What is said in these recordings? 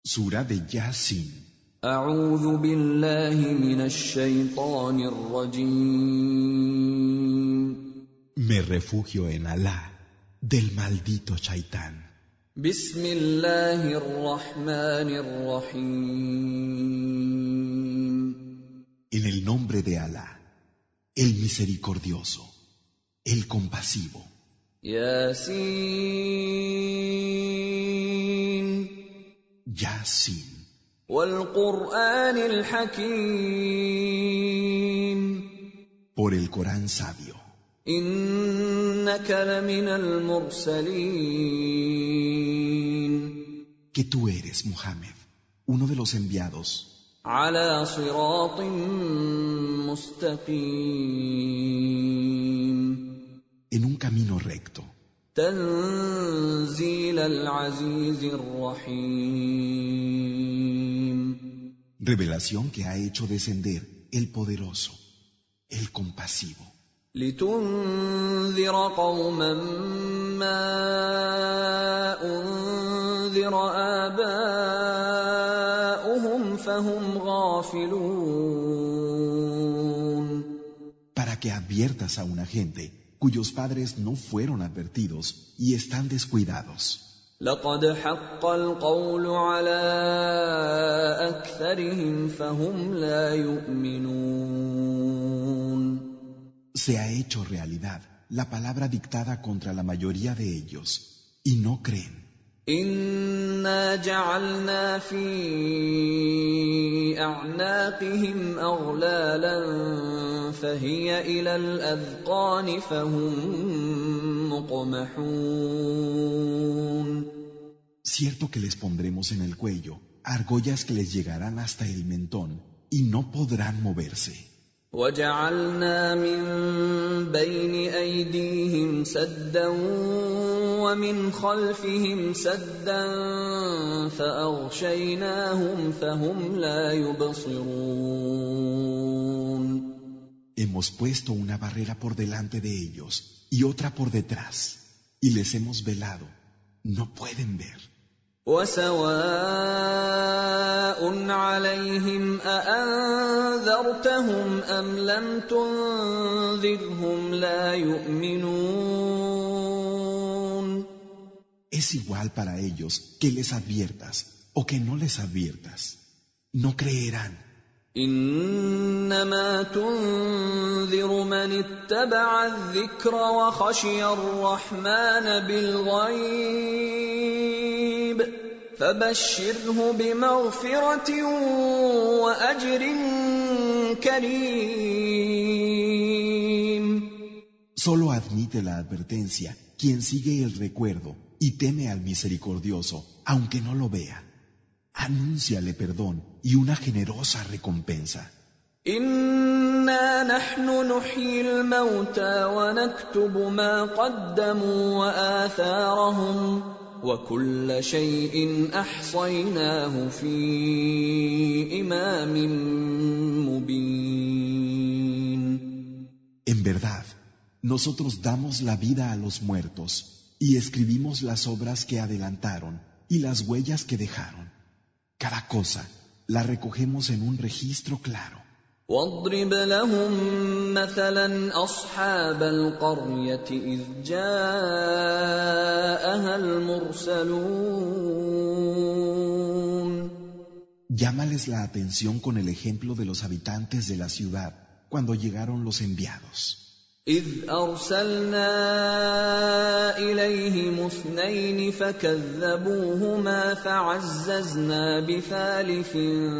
Sura de Yasin. أعوذ بالله من الشيطان الرجيم. Me refugio en Alá, del maldito Chaitán. بسم الله الرحمن الرحيم. En el nombre de Alá, el misericordioso, el compasivo. ياسين Yasin. والقرآن الحكيم. Por el Corán sabio. إنك لمن المرسلين. Que tú eres, Muhammad, uno de los enviados, على صراط مستقيم. en un camino recto. تنزيل العزيز الرحيم. Revelación que ha hecho descender el poderoso, el compasivo. لتنذر قوما ما أنذر آباؤهم فهم غافلون. Para que adviertas a una gente cuyos padres no fueron advertidos y están descuidados. لقد حق القول على أكثرهم فهم لا يؤمنون. Se ha hecho realidad la palabra dictada contra la mayoría de ellos, y no creen. إنا جعلنا في أعناقهم أغلالا فهي إلى الأذقان فهم مقمحون. Cierto que les pondremos en el cuello argollas que les llegarán hasta el mentón y no podrán moverse. وجعلنا من بين أيديهم سدا ومن خلفهم سدا فأغشيناهم فهم لا يبصرون. Hemos puesto una barrera por delante de ellos y otra por detrás, y les hemos velado. No pueden ver. وسواء عليهم أأنذرتهم أم لم تنذرهم لا يؤمنون. Es igual para ellos que les adviertas o que no les adviertas. No creerán. إنما تنذر من اتبع الذكر وخشي الرحمن بالغيب فبشره بمغفرة وأجر كريم. Solo admite la advertencia quien sigue el recuerdo y teme al misericordioso, aunque no lo vea. Anúnciale perdón y una generosa recompensa. إنا نحن نحيي الموتى ونكتب ما قدموا وآثارهم وكل شيء أحصيناه في إمام مبين. En verdad, nosotros damos la vida a los muertos y escribimos las obras que adelantaron y las huellas que dejaron. Cada cosa la recogemos en un registro claro. واضرب لهم مثلا أصحاب القرية إذ جاءها المرسلون. Llámales la atención con el ejemplo de los habitantes de la ciudad cuando llegaron los enviados. إذ أرسلنا إليهم اثنين فكذبوهما فعززنا بثالث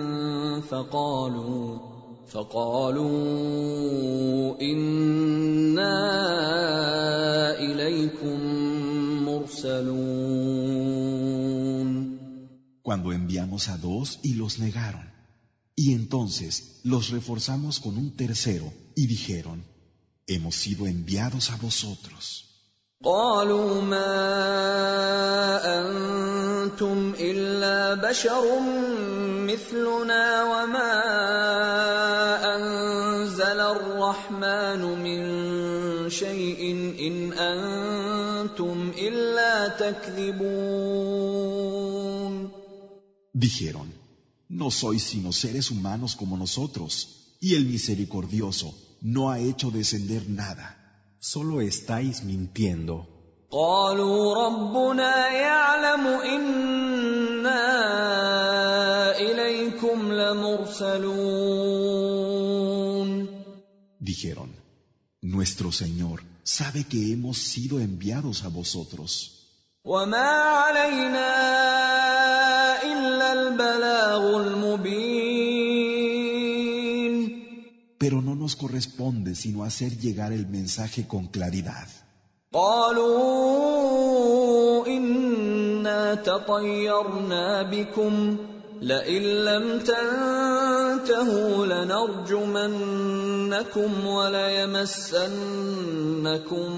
فقالوا إنا إليكم مرسلون. Cuando enviamos a dos y los negaron, y entonces los reforzamos con un tercero y dijeron: hemos sido enviados a vosotros. قالوا ما أنتم إلا بشر مثلنا وما أنزل الرحمن من شيء إن أنتم إلا تكذبون. Dijeron, no sois sino seres humanos como nosotros, y el Misericordioso no ha hecho descender nada. Solo estáis mintiendo. قالوا ربنا يعلم إنا إليكم لمرسلون. Dijeron, nuestro Señor sabe que hemos sido enviados a vosotros. وما علينا إلا البلاغ المبين. Pero no nos corresponde sino hacer llegar el mensaje con claridad. قالوا إنا تطيرنا بكم لئن لم تنتهوا لنرجمنكم وليمسنكم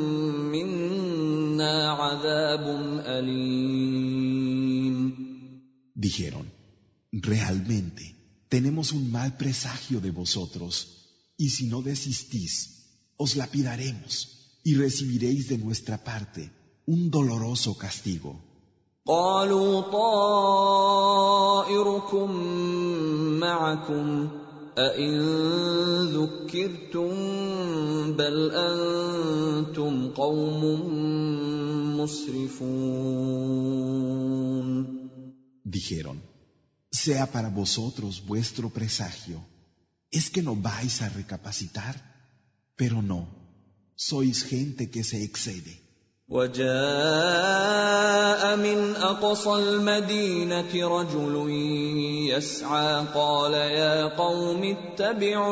منا عذاب أليم. Dijeron, realmente tenemos un mal presagio de vosotros, y si no desistís, os lapidaremos. Y recibiréis de nuestra parte un doloroso castigo. قالوا طائركم معكم أئن ذكرتم بل أنتم قوم مسرفون. Dijeron, sea para vosotros vuestro presagio. ¿Es que no vais a recapacitar? Pero no. Sois gente que se excede. وجاء من أقصى المدينة رجل يسعى قال يا قوم اتبعوا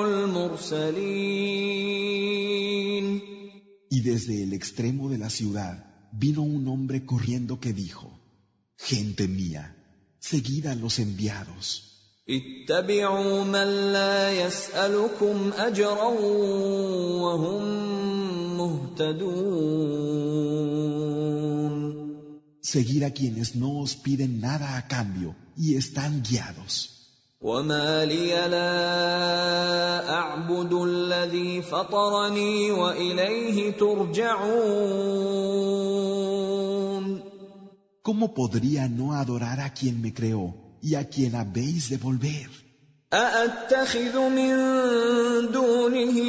المرسلين. Y desde el extremo de la ciudad vino un hombre corriendo que dijo, gente mía, seguid a los enviados. اتبعوا من لا يسألكم أجرا وهم مهتدون. Seguid a quienes no os piden nada a cambio y están guiados. وما لي لا أعبد الذي فطرني وإليه ترجعون. ¿Cómo podría no adorar a quien me creó y a quien habéis de volver? أأتخذ من دونه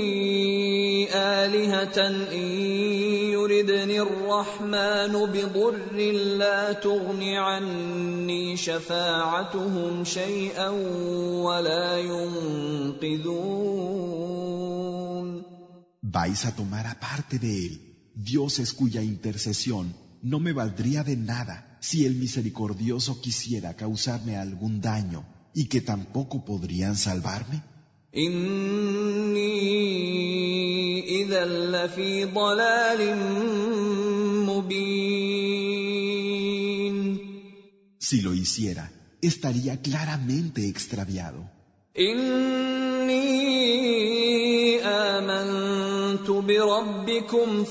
آلهة إن يردني الرحمن بضر لا تغن عني شفاعتهم شيئا ولا ينقذون. ¿Vais a tomar aparte de él dioses cuya intercesión no me valdría de nada si el misericordioso quisiera causarme algún daño y que tampoco podrían salvarme? إني إذا لفي ضلال مبين. Si lo hiciera, estaría claramente extraviado. إني آمنت بربكم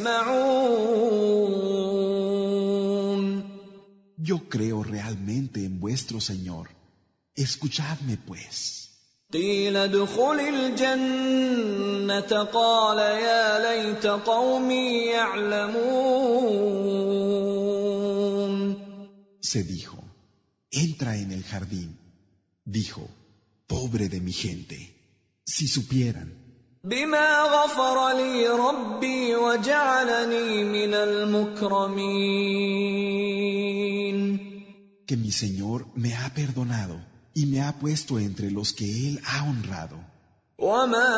فاسمعون. Yo creo realmente en vuestro Señor. Escuchadme pues. قيل ادخل الجنة قال يا ليت قومي يعلمون. Se dijo, entra en el jardín. Dijo, pobre de mi gente, si supieran. بما غفر لي ربي وجعلني من المكرمين. Que mi Señor me ha perdonado y me ha puesto entre los que Él ha honrado. وما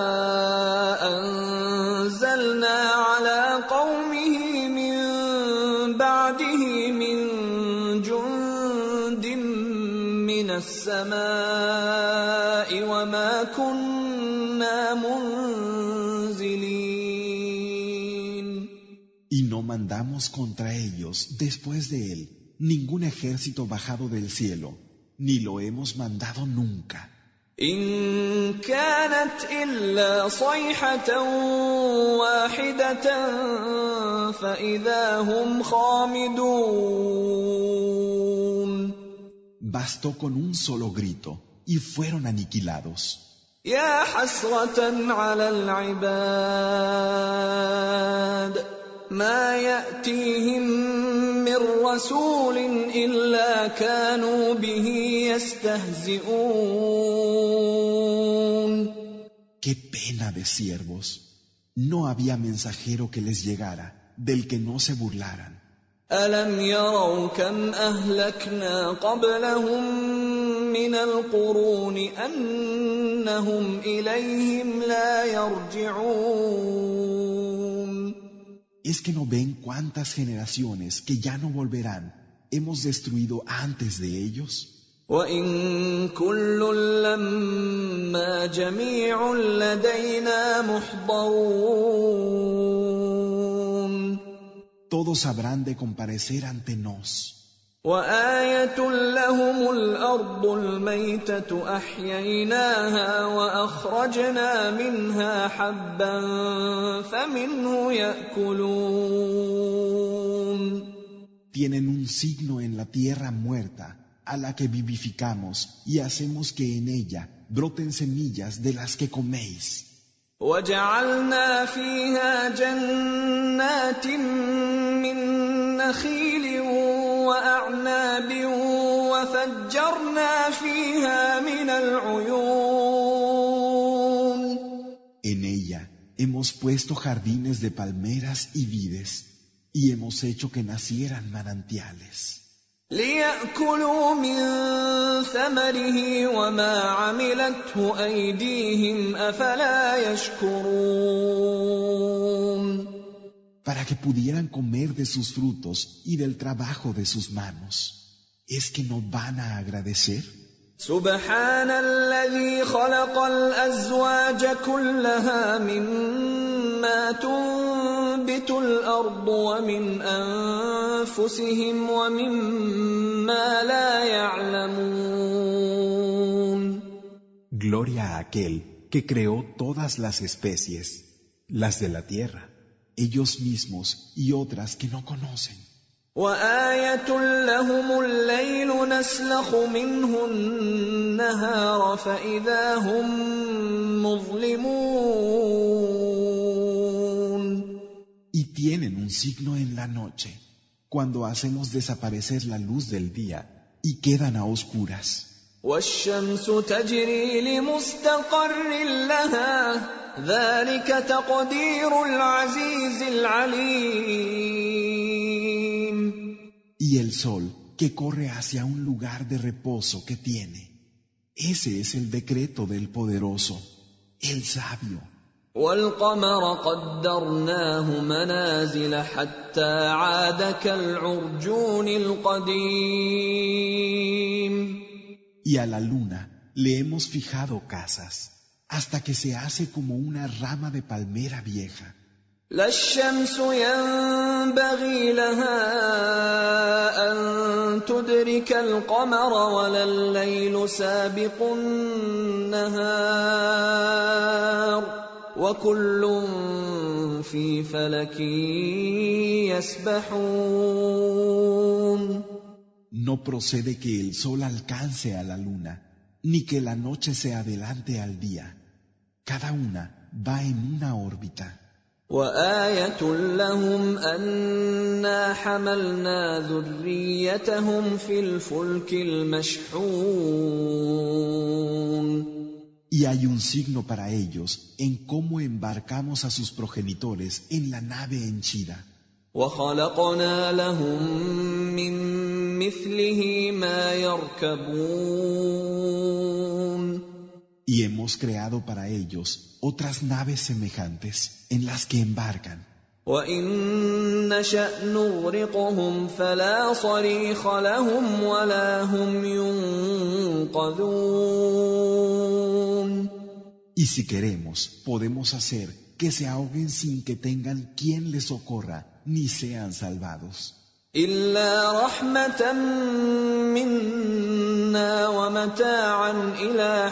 أنزلنا على قومه من بعده من جند من السماء وما كنا منزلين. Y no mandamos contra ellos, después de Él, ningún ejército bajado del cielo, ni lo hemos mandado nunca. إن كانت إلا صيحة واحدة فإذا هم خامدون. Bastó con un solo grito y fueron aniquilados. يا حسرة على العباد ما يأتيهم من رسول إلا كانوا به يستهزئون. ¡Qué pena de siervos! No había mensajero que les llegara, del que no se burlaran. ألم يروا كم أهلكنا قبلهم من القرون أنهم إليهم لا يرجعون. ¿Es que no ven cuántas generaciones que ya no volverán hemos destruido antes de ellos? وإن كل لما جميع لدينا محضرون. Todos habrán de comparecer ante nos. وآية لهم الأرض الميتة أحييناها وأخرجنا منها حبا فمنه يأكلون. Tienen un signo en la tierra muerta, a la que vivificamos y hacemos que en ella broten semillas de las que coméis. وجعلنا فيها جنات من نخيل وأعناب وفجرنا فيها من العيون. En ella hemos puesto jardines de palmeras y vides, y hemos hecho que nacieran manantiales. ليأكلوا من ثمره وما عملته أيديهم أفلا يشكرون. Para que pudieran comer de sus frutos y del trabajo de sus manos. ¿Es que no van a agradecer? سبحان الذي خلق الأزواج كلها مما تنبت الأرض ومن أنفسهم ومما لا يعلمون. Gloria a aquel que creó todas las especies, las de la tierra, ellos mismos y otras que no conocen. وآية لهم الليل نسلخ منه النهار فإذا هم مظلمون. Y tienen un signo en la noche, cuando hacemos desaparecer la luz del día y quedan a oscuras. والشمس تجري لمستقر لها ذلك تقدير العزيز العليم. Y el sol que corre hacia un lugar de reposo que tiene. Ese es el decreto del poderoso, el sabio. والقمر قدرناه منازل حتى عاد كالعرجون القديم. Y a la luna le hemos fijado casas, hasta que se hace como una rama de palmera vieja. لا الشمس ينبغي لها أن تدرك القمر ولا الليل سابق النهار وكل في فلك يسبحون. No procede que el sol alcance a la luna, ni que la noche se adelante al día. Cada una va en una órbita. وآية لهم أنا حملنا ذريتهم في الفلك المشحون. Y hay un signo para ellos en cómo embarcamos a sus progenitores en la nave henchida. وخلقنا لهم من مثله ما يركبون. Y hemos creado para ellos otras naves semejantes en las que embarcan. وإن نشأ نغرقهم فلا صريخ لهم ولا هم ينقذون. Y si queremos, podemos hacer que se ahoguen sin que tengan quien les socorra ni sean salvados. إلا رحمة منا ومتاعا إلى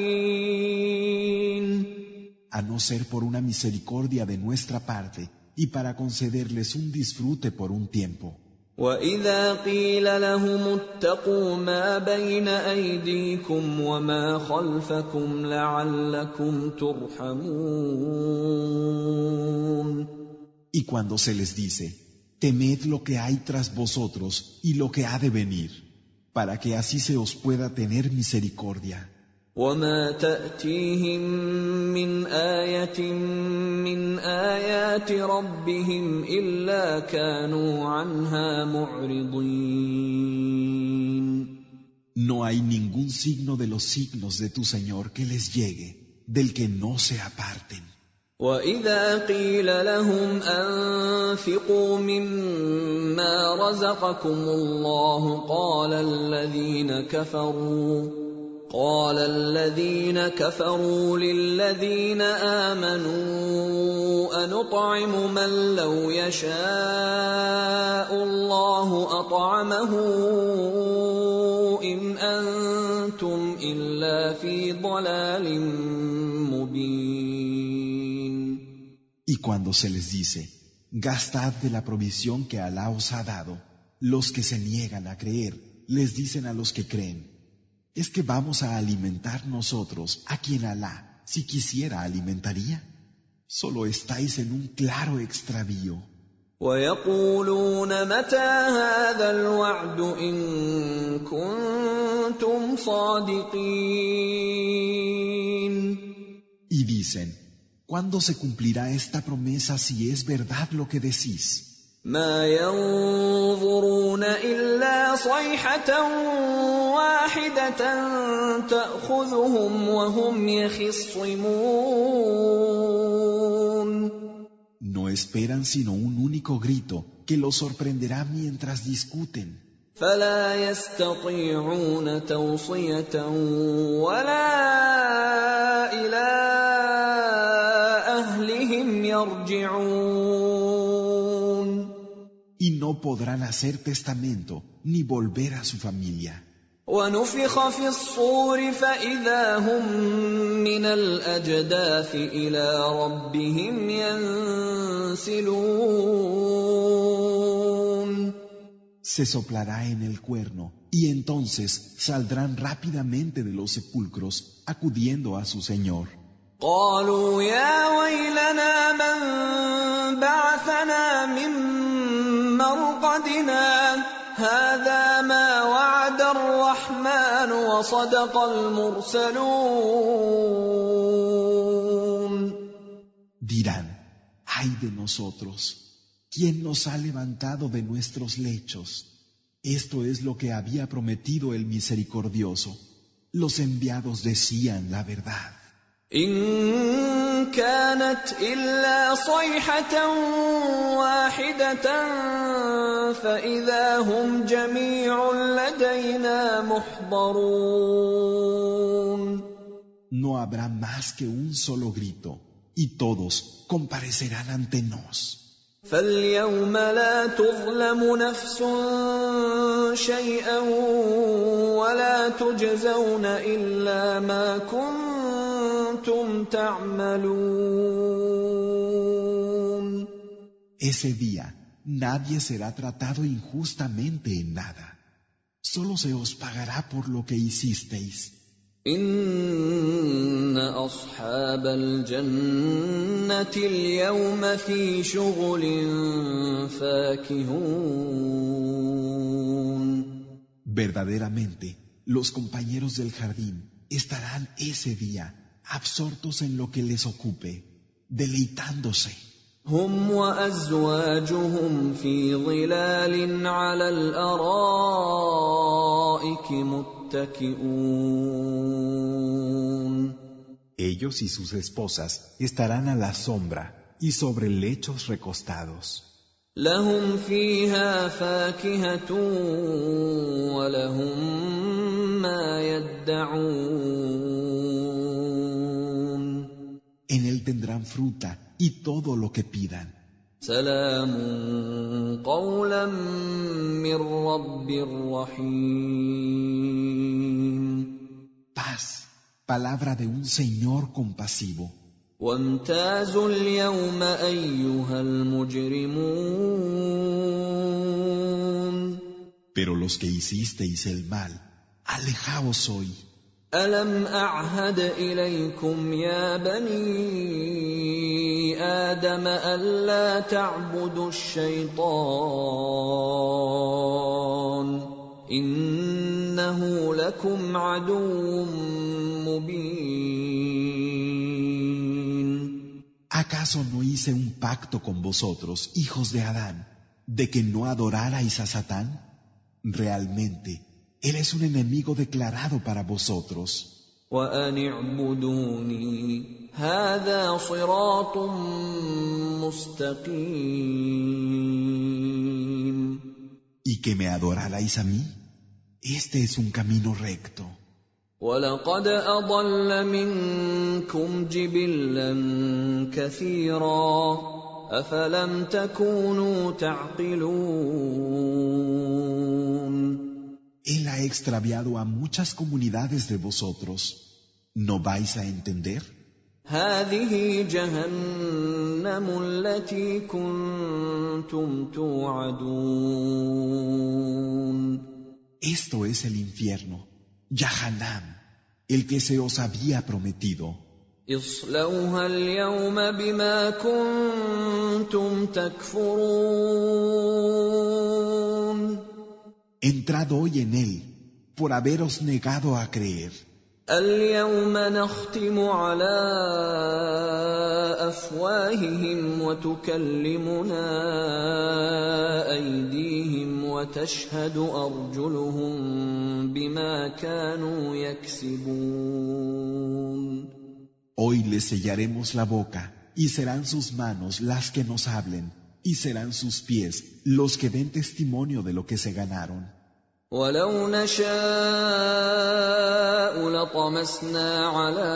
حين. A no ser por una misericordia de nuestra parte y para concederles un disfrute por un tiempo. وإذا قيل لهم اتقوا ما بين أيديكم وما خلفكم لعلكم ترحمون. Y cuando se les dice, temed lo que hay tras vosotros y lo que ha de venir, para que así se os pueda tener misericordia. وما تأتيهم من آية من آيات ربهم إلا كانوا عنها معرضين. No hay ningún signo de los signos de tu Señor que les llegue, del que no se aparten. وَإِذَا قِيلَ لَهُمْ أَنفِقُوا مِمَّا رَزَقَكُمُ اللَّهُ قال الذين كفروا للذين آمنوا أنطعم من لو يشاء الله أطعمه إن أنتم إلا في ضلال مبين. Y cuando se les dice, gastad de la provisión que Alá os ha dado, los que se niegan a creer, les dicen a los que creen, ¿es que vamos a alimentar nosotros a quien Alá, si quisiera, alimentaría? Solo estáis en un claro extravío. وَيَقُولُونَ مَتَى هَذَا الْوَعْدُ إِن كُنتُمْ صَادِقِينَ. Y dicen, ¿cuándo se cumplirá esta promesa si es verdad lo que decís? ما ينظرون إلا صيحة واحدة تأخذهم وهم يخصمون. No esperan sino un único grito que los sorprenderá mientras discuten. فلا يستطيعون توصية ولا إلى أهلهم يرجعون. Y no podrán hacer testamento ni volver a su familia. ونفخ في الصور فإذا هم من الأجداث إلى ربهم ينسلون. Se soplará en el cuerno y entonces saldrán rápidamente de los sepulcros acudiendo a su Señor. قالوا يا ويلنا من بعثنا من مرقدنا هذا ما وعد الرحمن وصدق المرسلون. Dirán, ay de nosotros, ¿quién nos ha levantado de nuestros lechos? Esto es lo que había prometido el misericordioso. Los enviados decían la verdad. إن كانت إلا صيحة واحدة فإذا هم جميع لدينا محضرون. No habrá más que un solo grito, y todos comparecerán ante nos. فاليوم لا تظلم نفس شيئا ولا تجزون إلا ما كنتم تعملون. Ese día nadie será tratado injustamente en nada. Solo se os pagará por lo que hicisteis. إن أصحاب الجنة اليوم في شغل فاكهون. Verdaderamente, los compañeros del jardín estarán ese día absortos en lo que les ocupe, deleitándose. هم وأزواجهم في ظلال على الأرائك متكئون. Ellos y sus esposas estarán a la sombra y sobre lechos recostados. لهم فيها فاكهة ولهم ما يدعون. En él tendrán fruta y todo lo que pidan. سلام قولا من رب رحيم. Paz, palabra de un Señor compasivo. وامتازوا اليوم أيها المجرمون. Pero los que hicisteis el mal, alejaos hoy. ألم أعهد إليكم يا بني آدم ألا تعبدوا الشيطان إنه لكم عدو مبين. ¿Acaso no hice un pacto con vosotros, hijos de Adán, de que no adorarais a Satán? Realmente, él es un enemigo declarado para vosotros. وأن اعبدوني هذا صراط مستقيم. Y que me adorarais a mí, este es un camino recto. وَلَقَدْ أَضَلَّ مِنكُمْ جِبِلًّا كَثِيرًا أَفَلَمْ تَكُونُوا تَعْقِلُونَ. Él ha extraviado a muchas comunidades de vosotros. ¿No vais a entender? هَذِهِ جَهَنَّمُ الَّتِي كُنتُمْ تُوعَدُونَ. Esto es el infierno, Yahanam, el que se os había prometido. اصْلَوْهَا الْيَوْمَ بِمَا كُنتُمْ تَكْفُرُونَ. Entrad hoy en él, por haberos negado a creer. اليوم نختم على أفواههم وتكلمنا أيديهم وتشهد أرجلهم بما كانوا يكسبون. Hoy les sellaremos la boca, y serán sus manos las que nos hablen, y serán sus pies los que den testimonio de lo que se ganaron. ولو نشاء لطمسنا على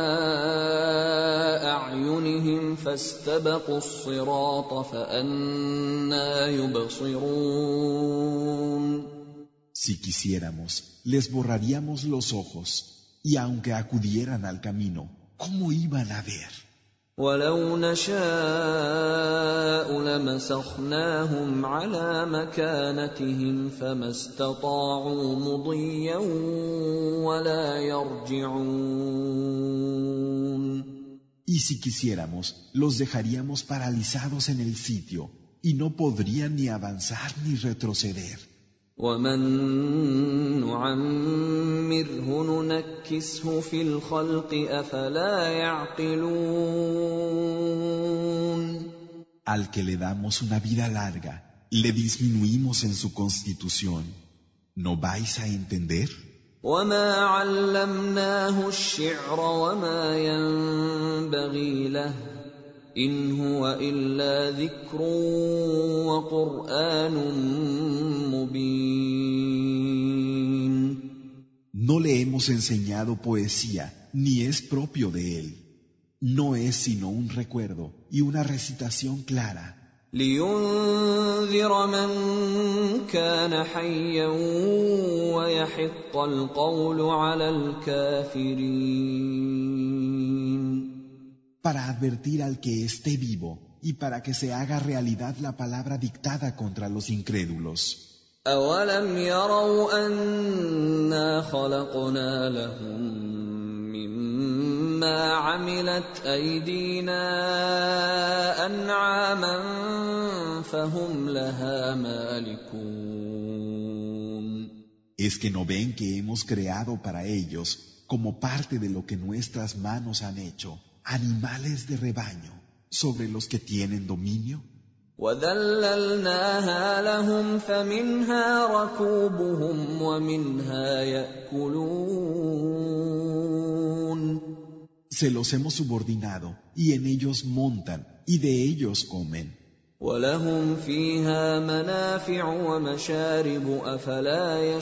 أعينهم فاستبقوا الصراط فأنى يبصرون. Si quisiéramos, les borraríamos los ojos, y aunque acudieran al camino, ¿cómo iban a ver? ولو نشاء لمسخناهم على مكانتهم فما استطاعوا مضيا ولا يرجعون. Y si quisiéramos, los dejaríamos paralizados en el sitio, y no podrían ni avanzar ni retroceder. ومن نعمره ننكسه في الخلق أفلا يعقلون. Al que le damos una vida larga, le disminuimos en su constitución. ¿No vais a entender? وما علمناه الشعر وما ينبغي له إن هو إلا ذكر وقرآن مبين. No le hemos enseñado poesía, ni es propio de él. No es sino un recuerdo y una recitación clara. لينذر من كان حيا ويحق القول على الكافرين. Para advertir al que esté vivo y para que se haga realidad la palabra dictada contra los incrédulos. أولم يروا أنا خلقنا لهم مما عملت أيدينا أنعاما فهم لها مالكون. ¿Es que no ven que hemos creado para ellos, como parte de lo que nuestras manos han hecho, animales de rebaño, sobre los que tienen dominio? وَذَلَّلْنَاهَا لَهُمْ فَمِنْهَا رَكُوبُهُمْ وَمِنْهَا يَأْكُلُونَ. Se los hemos subordinado, y en ellos montan, y de ellos comen. وَلَهُمْ فِيهَا مَنَافِعُ وَمَشَارِبُ أَفَلَا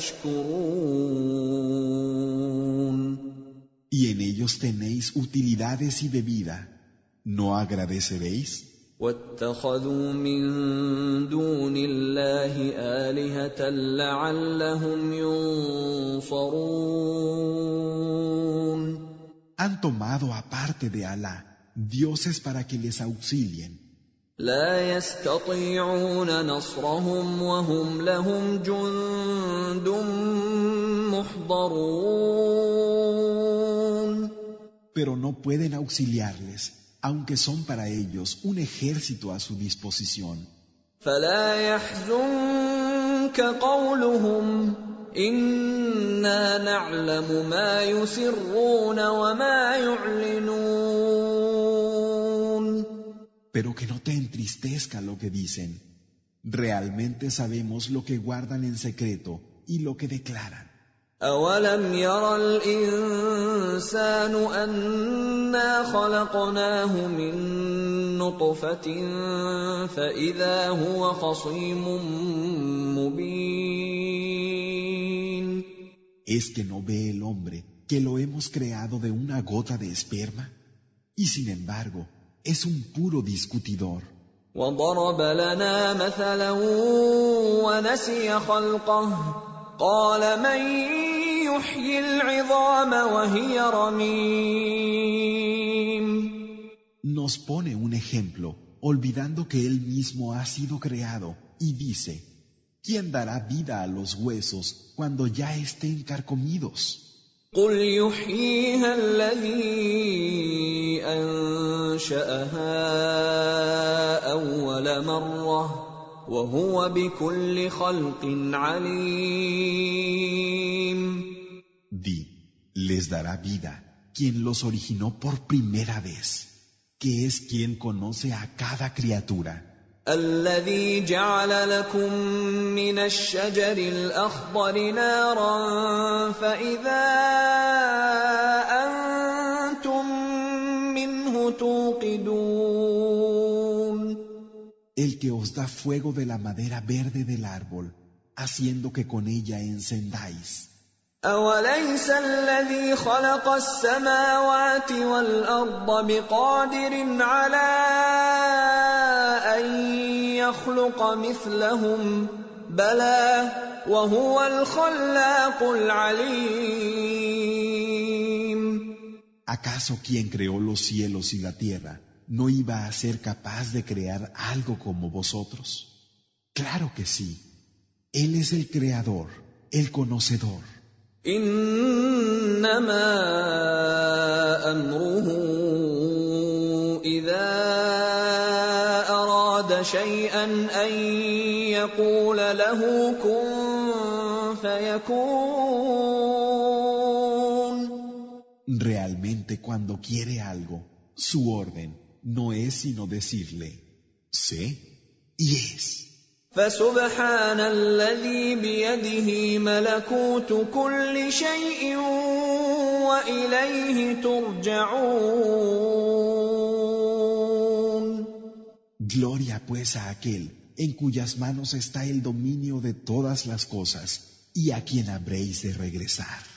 يَشْكُرُونَ. Y en ellos tenéis utilidades y bebida. ¿No agradeceréis? وَاتَّخَذُوا مِن دُونِ اللَّهِ آلِهَةً لَّعَلَّهُمْ يُنصَرُونَ. Han tomado aparte de Alá dioses para que les auxilien. لا يستطيعون نصرهم وهم لهم جند محضرون. Pero no pueden auxiliarles, aunque son para ellos un ejército a su disposición. فلا يحزنك قولهم إنا نعلم ما يسرون وما يعلنون. Pero que no te entristezca lo que dicen. Realmente sabemos lo que guardan en secreto y lo que declaran. أولم ير الإنسان أنا خلقناه من نطفة فإذا هو خصيم مبين. ¿Es que no ve el hombre que lo hemos creado de una gota de esperma? Y sin embargo, es un puro discutidor. وضرب لنا مثلا ونسي خلقه قال من يحيي العظام وهي رميم. Nos pone un ejemplo, olvidando que él mismo ha sido creado, y dice, ¿quién dará vida a los huesos cuando ya estén carcomidos? قل يحييها الذي أنشأها أول مرة وهو بكل خلق عليم. Di, les dará vida quien los originó por primera vez, que es quien conoce a cada criatura. الذي جعل لكم من الشجر الأخضر نارا فإذا أنتم منه توقدون. El que os da fuego de la madera verde del árbol, haciendo que con ella encendáis. أوليس الذي خلق السماوات والأرض بقادر على أن يخلق مثلهم بلى وهو الخلاق العليم. ¿Acaso quien creó los cielos y la tierra no iba a ser capaz de crear algo como vosotros? Claro que sí. Él es el creador, el conocedor. إنما أمره إذا أراد شيئا أن يقول له كن فيكون. Realmente cuando quiere algo, su orden no es sino decirle, sé y es. فسبحان الذي بيده ملكوت كل شيء وإليه ترجعون. Gloria pues a aquel en cuyas manos está el dominio de todas las cosas y a quien habréis de regresar.